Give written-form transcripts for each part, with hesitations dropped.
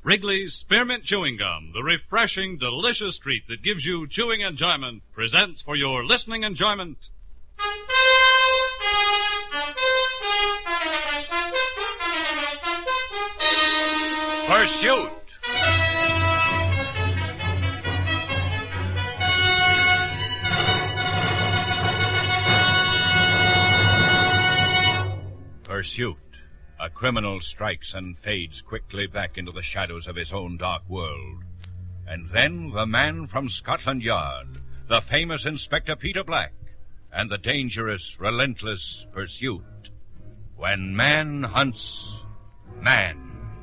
Wrigley's Spearmint Chewing Gum, the refreshing, delicious treat that gives you chewing enjoyment, presents for your listening enjoyment. Pursuit. Pursuit. A criminal strikes and fades quickly back into the shadows of his own dark world. And then the man from Scotland Yard, the famous Inspector Peter Black, and the dangerous, relentless pursuit. When man hunts man.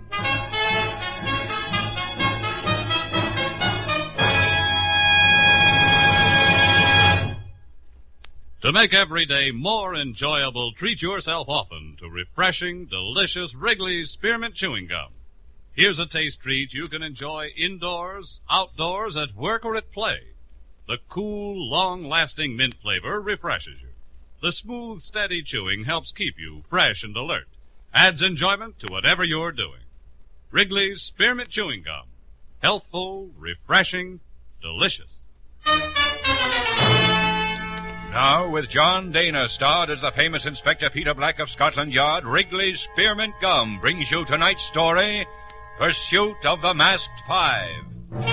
To make every day more enjoyable, treat yourself often to refreshing, delicious Wrigley's Spearmint Chewing Gum. Here's a taste treat you can enjoy indoors, outdoors, at work, or at play. The cool, long-lasting mint flavor refreshes you. The smooth, steady chewing helps keep you fresh and alert. Adds enjoyment to whatever you're doing. Wrigley's Spearmint Chewing Gum. Healthful, refreshing, delicious. Now, with John Dana starred as the famous Inspector Peter Black of Scotland Yard, Wrigley's Spearmint Gum brings you tonight's story, Pursuit of the Masked Five.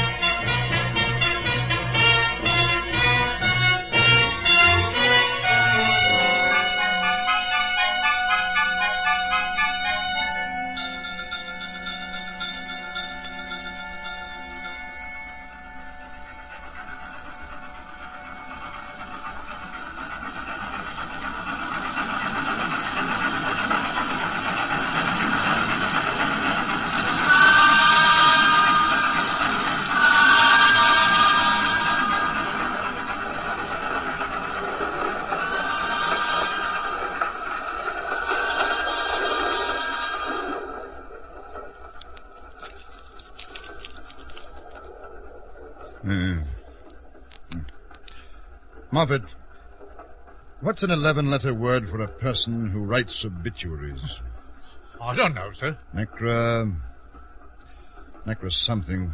Moffat, what's an 11-letter word for a person who writes obituaries? I don't know, sir. Necra something.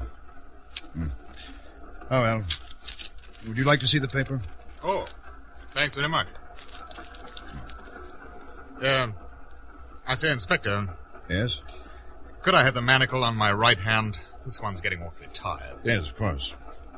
Oh, well. Would you like to see the paper? Oh, thanks very much. I say, Inspector. Yes? Could I have the manacle on my right hand? This one's getting awfully tired. Yes, of course.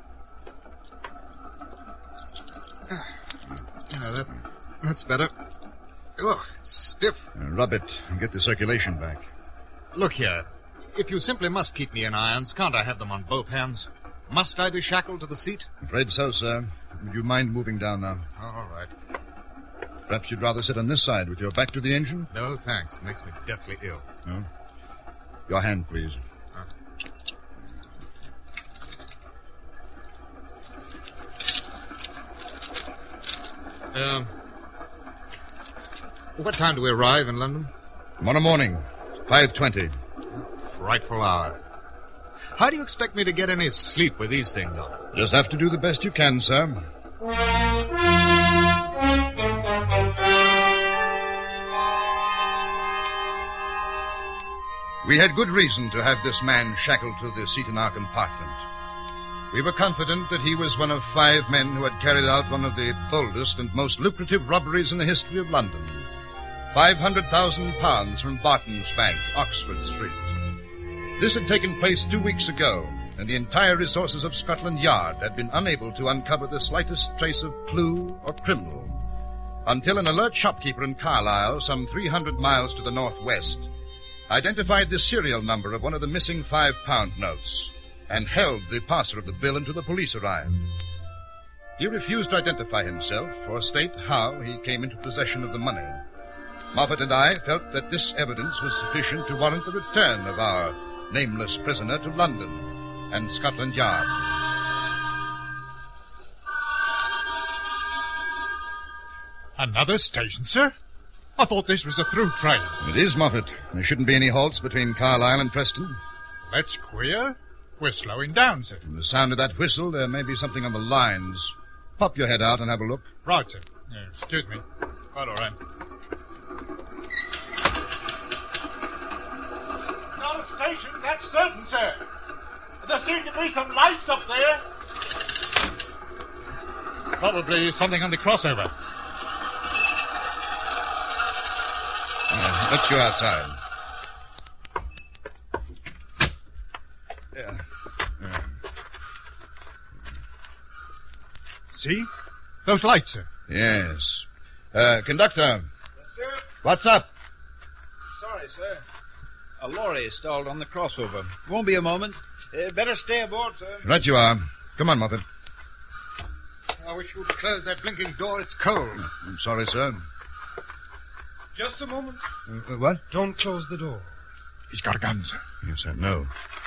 Yeah, that's better. Oh, it's stiff. Rub it and get the circulation back. Look here. If you simply must keep me in irons, can't I have them on both hands? Must I be shackled to the seat? Afraid so, sir. Would you mind moving down now? All right. Perhaps you'd rather sit on this side with your back to the engine? No, thanks. It makes me deathly ill. No? Your hand, please. What time do we arrive in London? Tomorrow morning, 5:20. Frightful hour. How do you expect me to get any sleep with these things on? Just have to do the best you can, sir. We had good reason to have this man shackled to the seat in our compartment. We were confident that he was one of 5 men who had carried out one of the boldest and most lucrative robberies in the history of London. £500,000 from Barton's Bank, Oxford Street. This had taken place 2 weeks ago, and the entire resources of Scotland Yard had been unable to uncover the slightest trace of clue or criminal, until an alert shopkeeper in Carlisle, some 300 miles to the northwest, identified the serial number of one of the missing £5 notes and held the passer of the bill until the police arrived. He refused to identify himself or state how he came into possession of the money. Moffat and I felt that this evidence was sufficient to warrant the return of our nameless prisoner to London and Scotland Yard. Another station, sir? I thought this was a through train. It is, Moffat. There shouldn't be any halts between Carlisle and Preston. That's queer. We're slowing down, sir. From the sound of that whistle, there may be something on the lines. Pop your head out and have a look. Right, sir. Excuse me. Quite all right. Another station, that's certain, sir. There seem to be some lights up there. Probably something on the crossover. Let's go outside. Yeah. See? Those lights, sir. Yes. Conductor. Yes, sir? What's up? Sorry, sir. A lorry stalled on the crossover. Won't be a moment. Better stay aboard, sir. Right you are. Come on, Moffat. I wish you'd close that blinking door. It's cold. I'm sorry, sir. Just a moment. What? Don't close the door. He's got a gun, sir. Yes, sir. No.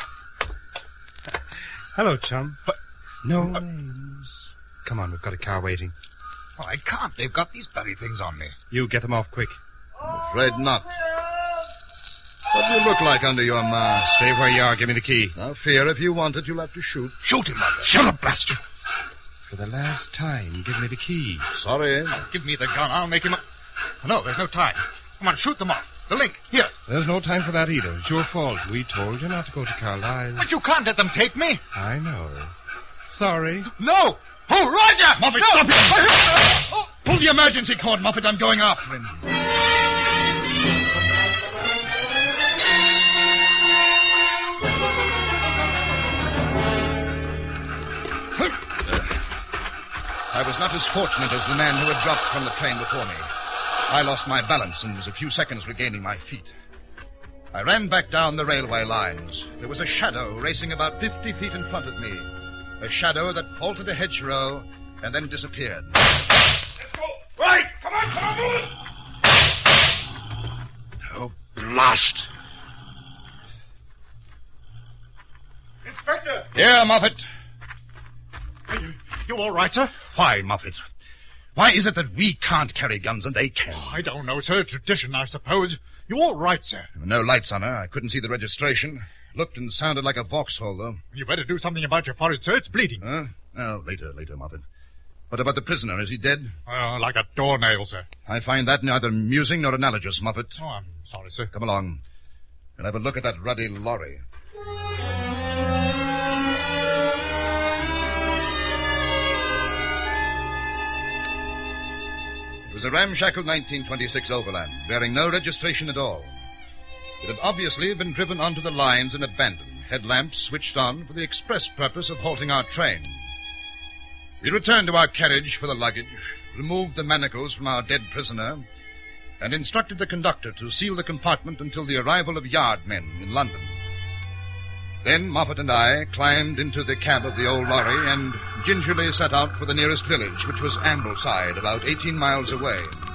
Hello, chum. No names. Come on, we've got a car waiting. Oh, I can't. They've got these bloody things on me. You get them off quick. I'm afraid not. What do you look like under your mask? Stay where you are. Give me the key. Now, fear, if you want it, you'll have to shoot. Shoot him, Mother. Shut up, blast you. For the last time, give me the key. Sorry. Give me the gun. I'll make him up. No, there's no time. Come on, shoot them off. The link. Here. There's no time for that either. It's your fault. We told you not to go to Carlisle. But you can't let them take me. I know. Sorry. No. Oh, Roger! Moffat, no. stop him! Oh. Pull the emergency cord, Moffat. I'm going after him. I was not as fortunate as the man who had dropped from the train before me. I lost my balance and was a few seconds regaining my feet. I ran back down the railway lines. There was a shadow racing about 50 feet in front of me. A shadow that vaulted a hedgerow and then disappeared. Let's go. Right. Come on, move it. Oh, blast. Inspector. Here, Moffat. You all right, sir? Why, Moffat? Why is it that we can't carry guns and they can? I don't know, sir. Tradition, I suppose. You all right, sir? There were no lights on her. I couldn't see the registration. Looked and sounded like a Vauxhall, though. You better do something about your forehead, sir. It's bleeding. Huh? Oh, later, Moffat. What about the prisoner? Is he dead? Like a doornail, sir. I find that neither amusing nor analogous, Moffat. Oh, I'm sorry, sir. Come along. We'll have a look at that ruddy lorry. It was a ramshackle 1926 Overland, bearing no registration at all. It had obviously been driven onto the lines and abandoned, headlamps switched on for the express purpose of halting our train. We returned to our carriage for the luggage, removed the manacles from our dead prisoner, and instructed the conductor to seal the compartment until the arrival of yard men in London. Then Moffat and I climbed into the cab of the old lorry and gingerly set out for the nearest village, which was Ambleside, about 18 miles away.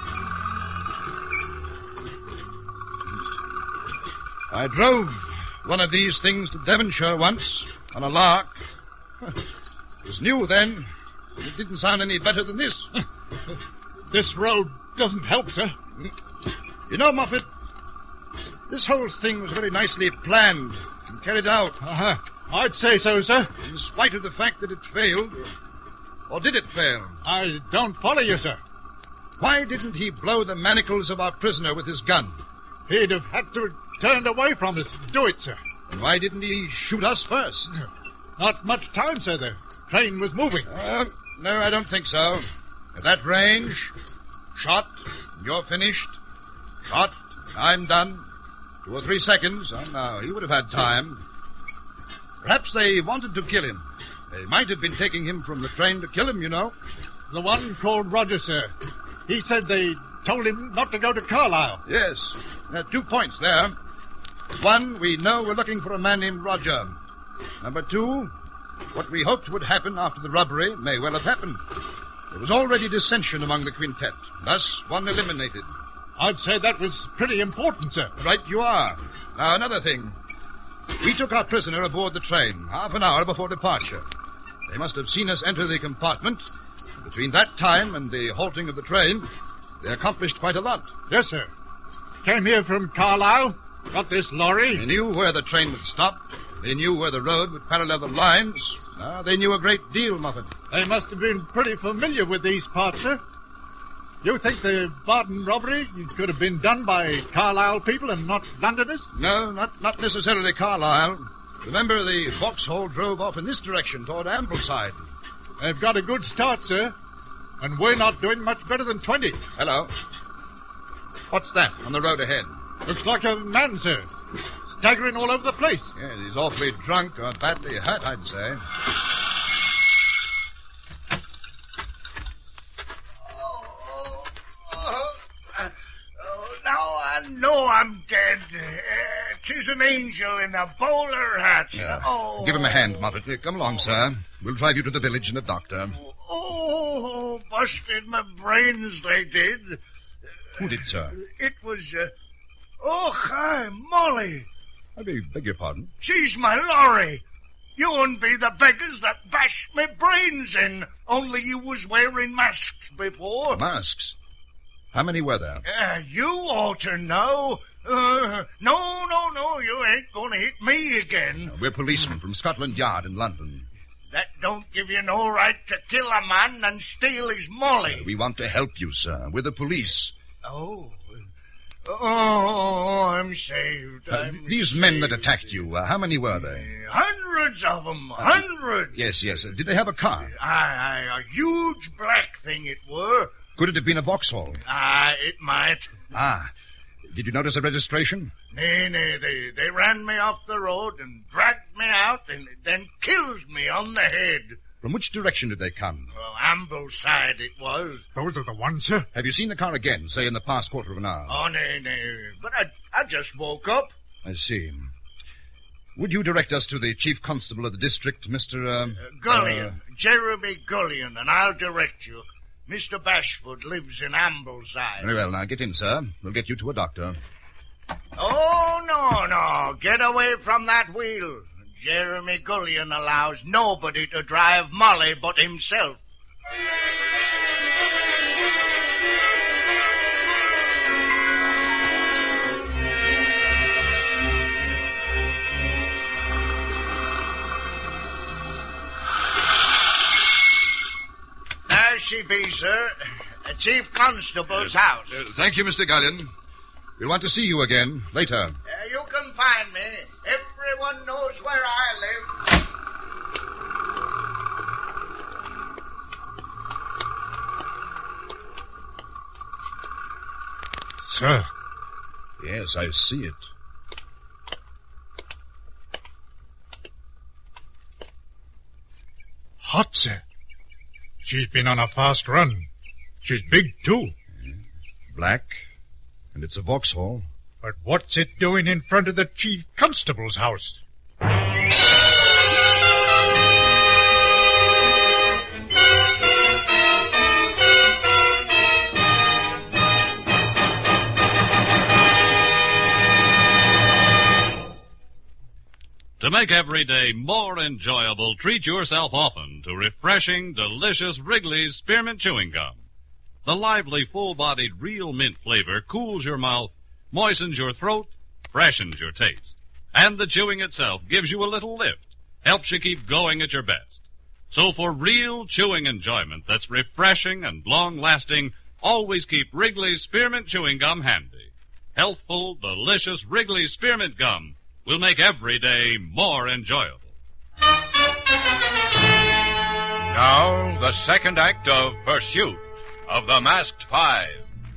I drove one of these things to Devonshire once, on a lark. It was new then. It didn't sound any better than this. This road doesn't help, sir. You know, Moffat, this whole thing was very nicely planned and carried out. Uh-huh. I'd say so, sir. In spite of the fact that it failed. Or did it fail? I don't follow you, sir. Why didn't he blow the manacles of our prisoner with his gun? He'd have had to have turned away from us to do it, sir. And why didn't he shoot us first? Not much time, sir. The train was moving. No, I don't think so. At that range, shot, you're finished. Shot, I'm done. 2 or 3 seconds. Oh, no, he would have had time. Perhaps they wanted to kill him. They might have been taking him from the train to kill him, you know. The one called Roger, sir. He said they told him not to go to Carlisle. Yes. There are 2 points there. 1, we know we're looking for a man named Roger. Number 2, what we hoped would happen after the robbery may well have happened. There was already dissension among the quintet. Thus, one eliminated. I'd say that was pretty important, sir. Right you are. Now, another thing. We took our prisoner aboard the train half an hour before departure. They must have seen us enter the compartment. Between that time and the halting of the train, they accomplished quite a lot. Yes, sir. Came here from Carlisle, got this lorry. They knew where the train would stop. They knew where the road would parallel the lines. They knew a great deal, Moffat. They must have been pretty familiar with these parts, sir. You think the Barton robbery could have been done by Carlisle people and not Londoners? No, not necessarily Carlisle. Remember, the Vauxhall drove off in this direction toward Ambleside. They've got a good start, sir. And we're not doing much better than 20. Hello. What's that on the road ahead? Looks like a man, sir. Staggering all over the place. Yeah, he's awfully drunk or badly hurt, I'd say. Now I know I'm dead. 'Tis an angel in a bowler hat. Yeah. Give him a hand, Moffat. Come along, sir. We'll drive you to the village and a doctor. Oh, busted my brains, they did. Who did, sir? It was, hi, Molly. I beg your pardon? She's my lorry. You wouldn't be the beggars that bashed my brains in, only you was wearing masks before. Masks? How many were there? You ought to know. No, you ain't gonna hit me again. We're policemen from Scotland Yard in London. That don't give you no right to kill a man and steal his Molly. We want to help you, sir. We're the police. Oh, I'm saved. These men that attacked you, how many were they? Hundreds of them. Hundreds. Yes. Did they have a car? A huge black thing it were. Could it have been a Vauxhall? It might. Did you notice a registration? Nay, they ran me off the road and dragged me out and then killed me on the head. From which direction did they come? Ambleside it was. Those are the ones, sir. Have you seen the car again, say in the past quarter of an hour? Oh, nay. But I just woke up. I see. Would you direct us to the chief constable of the district, Mr. Gullion. Jeremy Gullion, and I'll direct you. Mr. Bashford lives in Ambleside. Very well. Now, get in, sir. We'll get you to a doctor. Oh, no. Get away from that wheel. Jeremy Gullion allows nobody to drive Molly but himself. There she be, sir. Chief Constable's house. Thank you, Mr. Gullion. We'll want to see you again later. You can find me. Everyone knows where I live. Sir. Yes, I see it. Hot, sir. She's been on a fast run. She's big, too. Black. And it's a Vauxhall. But what's it doing in front of the chief constable's house? To make every day more enjoyable, treat yourself often to refreshing, delicious Wrigley's Spearmint Chewing Gum. The lively, full-bodied, real mint flavor cools your mouth, moistens your throat, freshens your taste. And the chewing itself gives you a little lift, helps you keep going at your best. So for real chewing enjoyment that's refreshing and long-lasting, always keep Wrigley's Spearmint Chewing Gum handy. Healthful, delicious Wrigley's Spearmint Gum will make every day more enjoyable. Now, the second act of Pursuit of the Masked Five.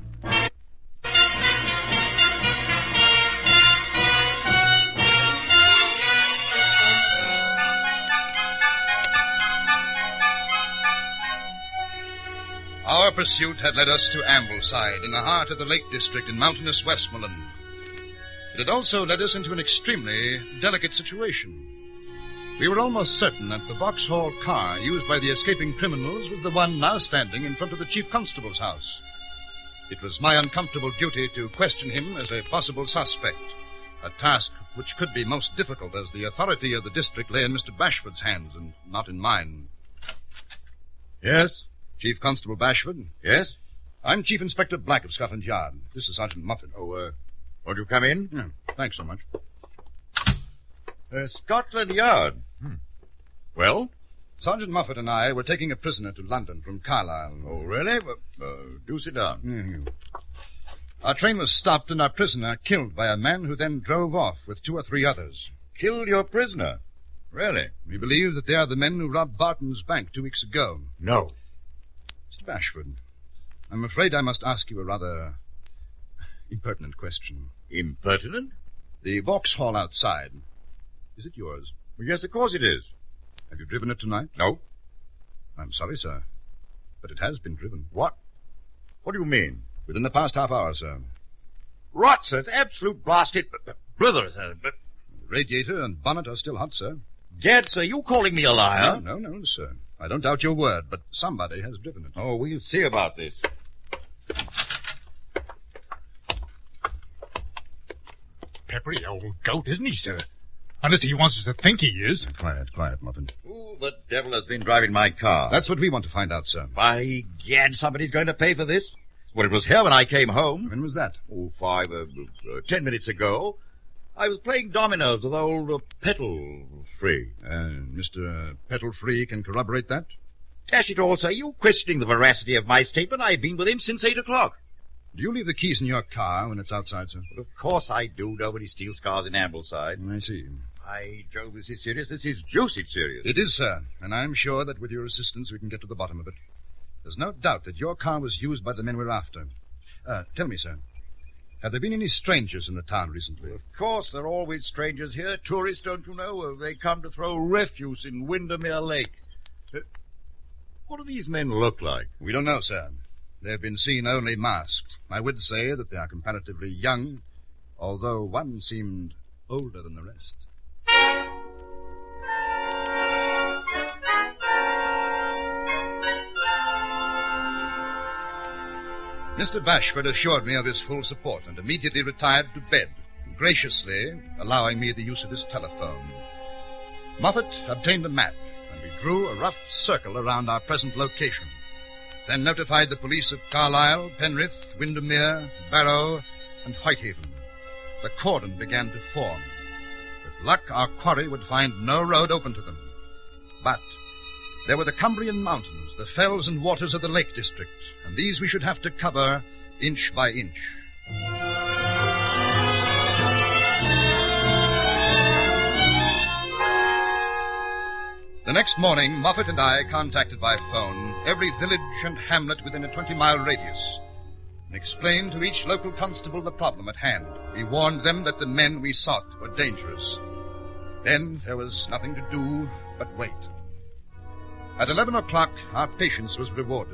Our pursuit had led us to Ambleside, in the heart of the Lake District in mountainous Westmoreland. It had also led us into an extremely delicate situation. We were almost certain that the Vauxhall car used by the escaping criminals was the one now standing in front of the chief constable's house. It was my uncomfortable duty to question him as a possible suspect, a task which could be most difficult as the authority of the district lay in Mr. Bashford's hands and not in mine. Yes? Chief Constable Bashford? Yes? I'm Chief Inspector Black of Scotland Yard. This is Sergeant Moffat. Won't you come in? Yeah, thanks so much. Scotland Yard. Well? Sergeant Moffat and I were taking a prisoner to London from Carlisle. Oh, really? Do sit down. Mm-hmm. Our train was stopped and our prisoner killed by a man who then drove off with 2 or 3 others. Killed your prisoner? Really? We believe that they are the men who robbed Barton's bank 2 weeks ago. No. Mr. Bashford, I'm afraid I must ask you a rather impertinent question. Impertinent? The Vauxhall outside, is it yours? Well, yes, of course it is. Have you driven it tonight? No. I'm sorry, sir, but it has been driven. What? What do you mean? Within the past half hour, sir. Rot, sir. It's absolute blasted blither, sir. But The radiator and bonnet are still hot, sir. Gad, sir, you calling me a liar? No, sir. I don't doubt your word, but somebody has driven it. Oh, we'll see about this. Peppery old goat, isn't he, sir? Unless he wants us to think he is. Quiet, Muffin. Who the devil has been driving my car? That's what we want to find out, sir. By gad, somebody's going to pay for this. Well, it was here when I came home. When was that? Oh, 10 minutes ago. I was playing dominoes with old Petal Free. Mr. Petal Free can corroborate that? Dash it all, sir. You questioning the veracity of my statement? I've been with him since 8 o'clock. Do you leave the keys in your car when it's outside, sir? Well, of course I do. Nobody steals cars in Ambleside. I see. By Jove, this is serious. This is juicy serious. It is, sir, and I'm sure that with your assistance we can get to the bottom of it. There's no doubt that your car was used by the men we're after. Tell me, sir, have there been any strangers in the town recently? Of course, there are always strangers here. Tourists, don't you know? They come to throw refuse in Windermere Lake. What do these men look like? We don't know, sir. They've been seen only masked. I would say that they are comparatively young, although one seemed older than the rest. Mr. Bashford assured me of his full support and immediately retired to bed, graciously allowing me the use of his telephone. Moffat obtained a map, and we drew a rough circle around our present location, then notified the police of Carlisle, Penrith, Windermere, Barrow, and Whitehaven. The cordon began to form. With luck, our quarry would find no road open to them. But there were the Cumbrian mountains, the fells and waters of the Lake District, and these we should have to cover inch by inch. The next morning, Moffat and I contacted by phone every village and hamlet within a 20-mile radius and explained to each local constable the problem at hand. We warned them that the men we sought were dangerous. Then there was nothing to do but wait. At 11 o'clock, our patience was rewarded.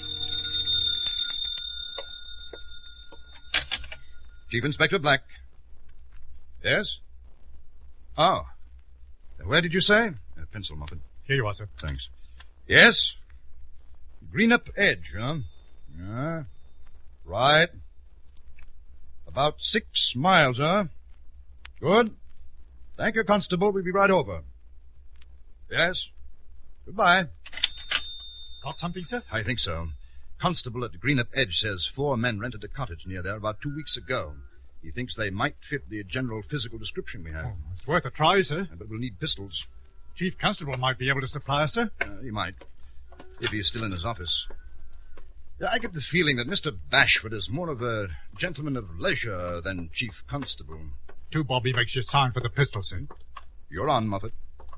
Chief Inspector Black. Yes? Oh. Where did you say? Pencil, Muffin. Here you are, sir. Thanks. Yes? Greenup Edge, huh? Yeah. Right. About 6 miles, huh? Good. Thank you, Constable. We'll be right over. Yes? Goodbye. Got something, sir? I think so. Constable at Greenup Edge says 4 men rented a cottage near there about 2 weeks ago. He thinks they might fit the general physical description we have. Oh, it's worth a try, sir. But we'll need pistols. Chief Constable might be able to supply us, sir. He might, if he is still in his office. I get the feeling that Mr. Bashford is more of a gentleman of leisure than Chief Constable. 2 Bobby makes you sign for the pistol, sir. You're on, Moffat.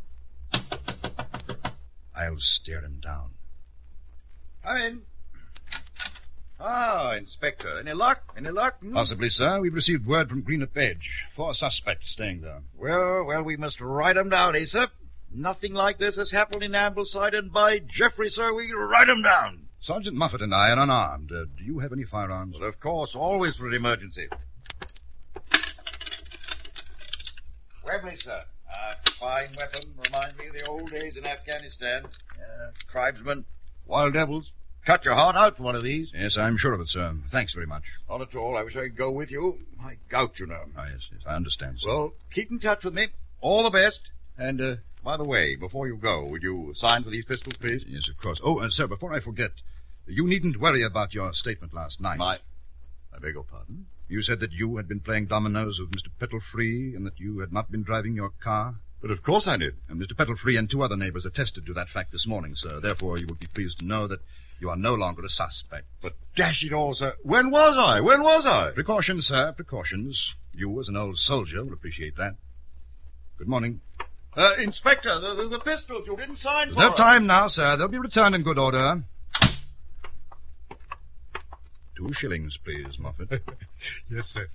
I'll stare him down. Come in. Ah, Inspector. Any luck? Any luck? Possibly, sir. We've received word from Greenup Edge. 4 suspects staying there. Well, we must write 'em down, eh, sir? Nothing like this has happened in Ambleside, and by Geoffrey, sir, we write 'em down. Sergeant Moffat and I are unarmed. Do you have any firearms? Well, of course, always for an emergency. Webley, sir. Fine weapon. Reminds me of the old days in Afghanistan. Tribesmen, wild devils. Cut your heart out for one of these. Yes, I'm sure of it, sir. Thanks very much. Not at all. I wish I could go with you. My gout, you know. Yes, I understand, sir. Well, keep in touch with me. All the best. And, by the way, before you go, would you sign for these pistols, please? Yes, of course. Oh, sir, before I forget, you needn't worry about your statement last night. I beg your pardon? You said that you had been playing dominoes with Mr. Petal Free and that you had not been driving your car. But of course I did. And Mr. Petalfree and 2 other neighbors attested to that fact this morning, sir. Therefore, you will be pleased to know that you are no longer a suspect. But dash it all, sir. When was I? When was I? Precautions, sir, precautions. You, as an old soldier, will appreciate that. Good morning. Inspector, the pistols you didn't sign There's for. no time now, sir. They'll be returned in good order. 2 shillings, please, Moffat. Yes, sir.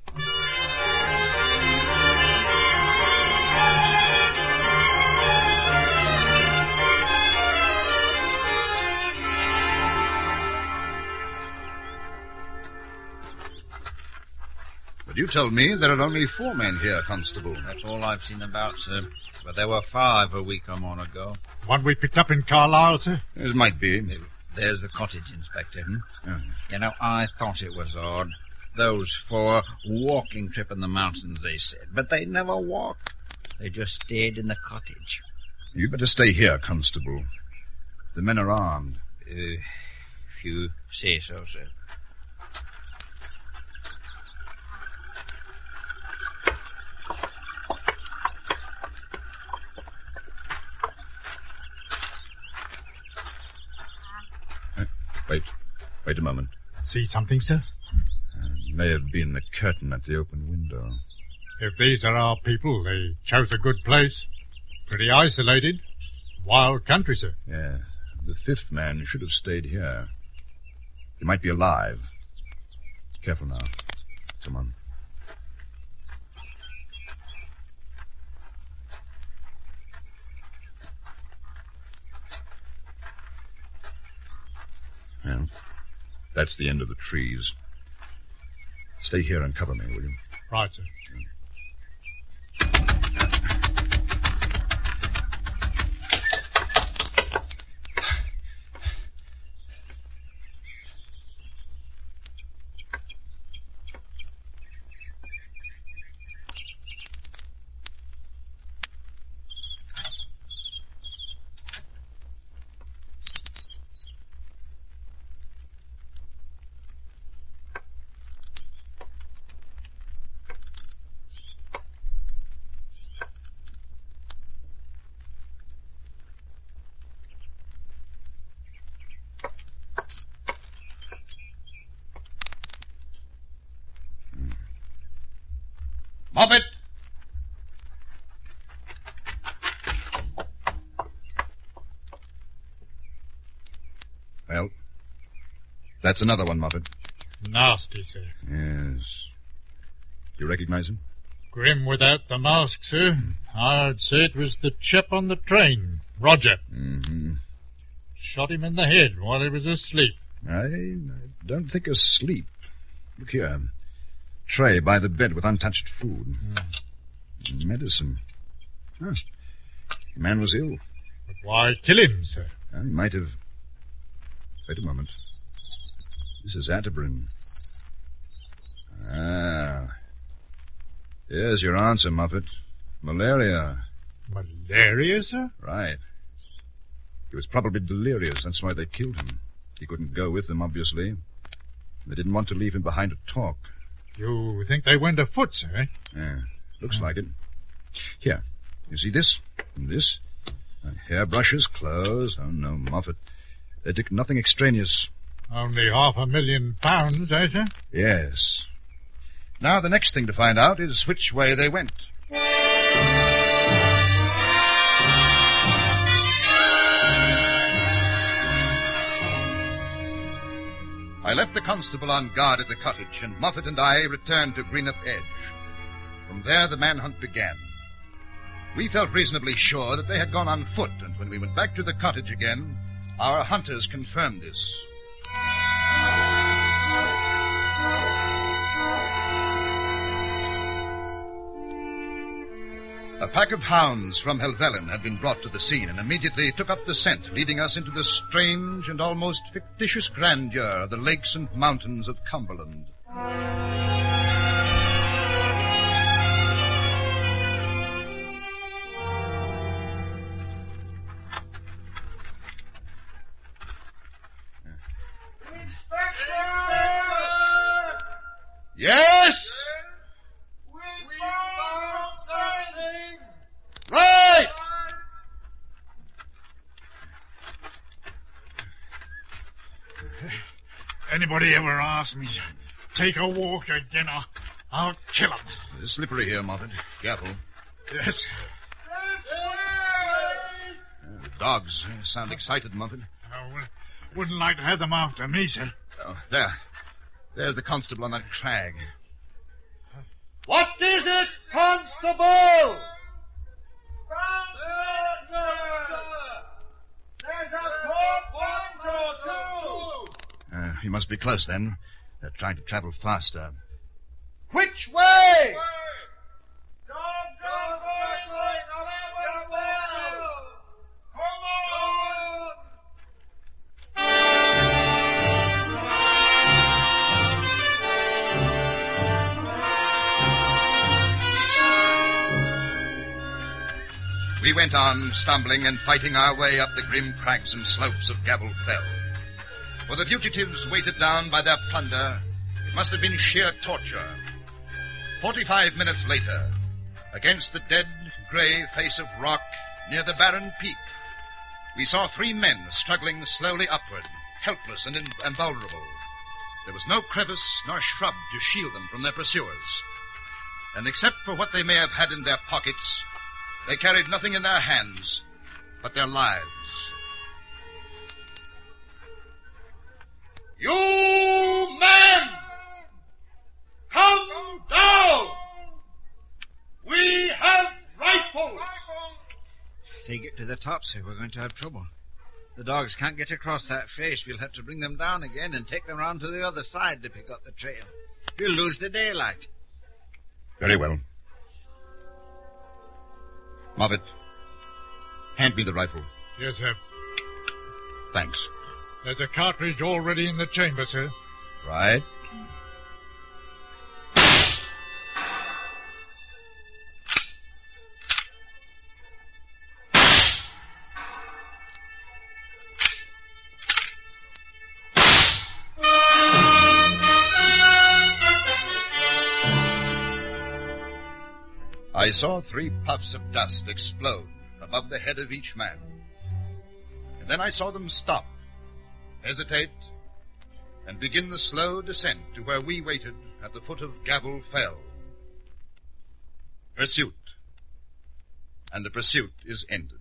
But you told me there are only 4 men here, Constable. That's all I've seen about, sir. But there were 5 a week or more ago. One we picked up in Carlisle, sir? It might be. There's the cottage, Inspector. Oh. You know, I thought it was odd. Those 4 walking trip in the mountains, they said. But they never walked. They just stayed in the cottage. You'd better stay here, Constable. The men are armed. If you say so, sir. Wait a moment. See something, sir? It may have been the curtain at the open window. If these are our people, they chose a good place. Pretty isolated. Wild country, sir. Yeah. The 5th man should have stayed here. He might be alive. Careful now. Come on. Well, that's the end of the trees. Stay here and cover me, will you? Right, sir. Moffat! Well, that's another one, Moffat. Nasty, sir. Yes. You recognize him? Grim without the mask, sir. I'd say it was the chap on the train, Roger. Mm-hmm. Shot him in the head while he was asleep. I don't think asleep. Look here. Tray by the bed with untouched food. Medicine. Huh. The man was ill. But why kill him, sir? He might have... Wait a moment. This is Atterbury. Here's your answer, Moffat. Malaria. Malaria, sir? Right. He was probably delirious. That's why they killed him. He couldn't go with them, obviously. They didn't want to leave him behind to talk. You think they went afoot, sir? Yeah, looks like it. Here, you see this? And this? Hairbrushes, clothes. Oh, no, Moffat. They took nothing extraneous. Only £500,000, eh, sir? Yes. Now, the next thing to find out is which way they went. I left the constable on guard at the cottage, and Moffat and I returned to Greenup Edge. From there, the manhunt began. We felt reasonably sure that they had gone on foot, and when we went back to the cottage again, our hunters confirmed this. A pack of hounds from Helvellyn had been brought to the scene and immediately took up the scent, leading us into the strange and almost fictitious grandeur of the lakes and mountains of Cumberland. Yes? Run! anybody ever asks me to take a walk again, I'll kill him. It's slippery here, Moffat. Careful. Yes. The dogs sound excited, Moffat. I wouldn't like to have them after me, sir. Oh, there. There's the constable on that crag. What is it, Constable? There's a He must be close, then. They're trying to travel faster. Which way? We went on, stumbling and fighting our way up the grim crags and slopes of Gavel Fell. For the fugitives, weighted down by their plunder, it must have been sheer torture. 45 minutes later, against the dead, grey face of rock near the barren peak, we saw 3 men struggling slowly upward, helpless and invulnerable. There was no crevice nor shrub to shield them from their pursuers. And except for what they may have had in their pockets, they carried nothing in their hands but their lives. You men! Come down! We have rifles! If they get to the top, sir, we're going to have trouble. The dogs can't get across that face. We'll have to bring them down again and take them round to the other side to pick up the trail. We'll lose the daylight. Very well. Moffat, hand me the rifle. Yes, sir. Thanks. There's a cartridge already in the chamber, sir. Right. I saw 3 puffs of dust explode above the head of each man. And then I saw them stop, hesitate, and begin the slow descent to where we waited at the foot of Gavel Fell. Pursuit. And the pursuit is ended.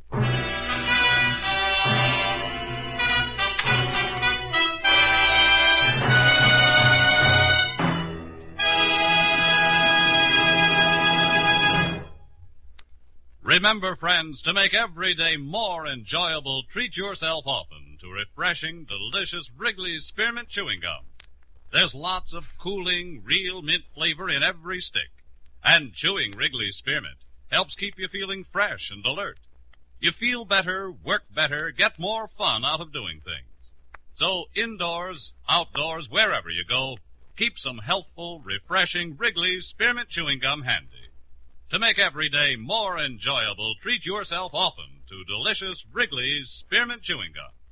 Remember, friends, to make every day more enjoyable, treat yourself often to refreshing, delicious Wrigley's Spearmint Chewing Gum. There's lots of cooling, real mint flavor in every stick. And chewing Wrigley's Spearmint helps keep you feeling fresh and alert. You feel better, work better, get more fun out of doing things. So indoors, outdoors, wherever you go, keep some healthful, refreshing Wrigley's Spearmint Chewing Gum handy. To make every day more enjoyable, treat yourself often to delicious Wrigley's Spearmint Chewing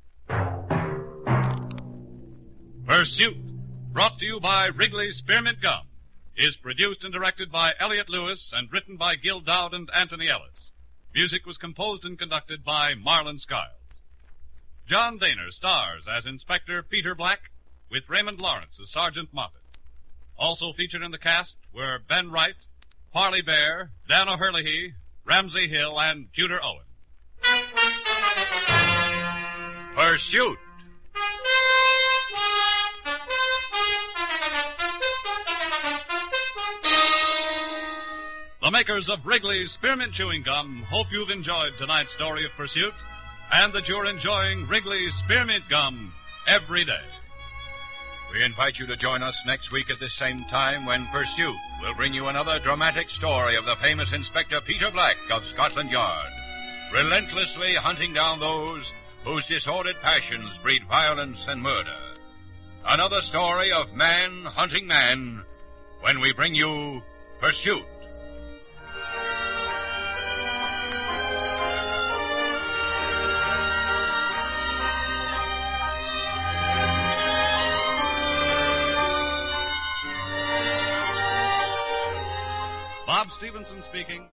Gum. Pursuit, brought to you by Wrigley's Spearmint Gum, is produced and directed by Elliott Lewis and written by Gil Dowd and Anthony Ellis. Music was composed and conducted by Marlon Skiles. John Daner stars as Inspector Peter Black, with Raymond Lawrence as Sergeant Moffat. Also featured in the cast were Ben Wright, Parley Bear, Dan O'Herlihy, Ramsey Hill, and Tudor Owen. Pursuit. The makers of Wrigley's Spearmint Chewing Gum hope you've enjoyed tonight's story of Pursuit and that you're enjoying Wrigley's Spearmint Gum every day. We invite you to join us next week at this same time when Pursuit will bring you another dramatic story of the famous Inspector Peter Black of Scotland Yard, relentlessly hunting down those whose disordered passions breed violence and murder. Another story of man hunting man when we bring you Pursuit. Bob Stevenson speaking.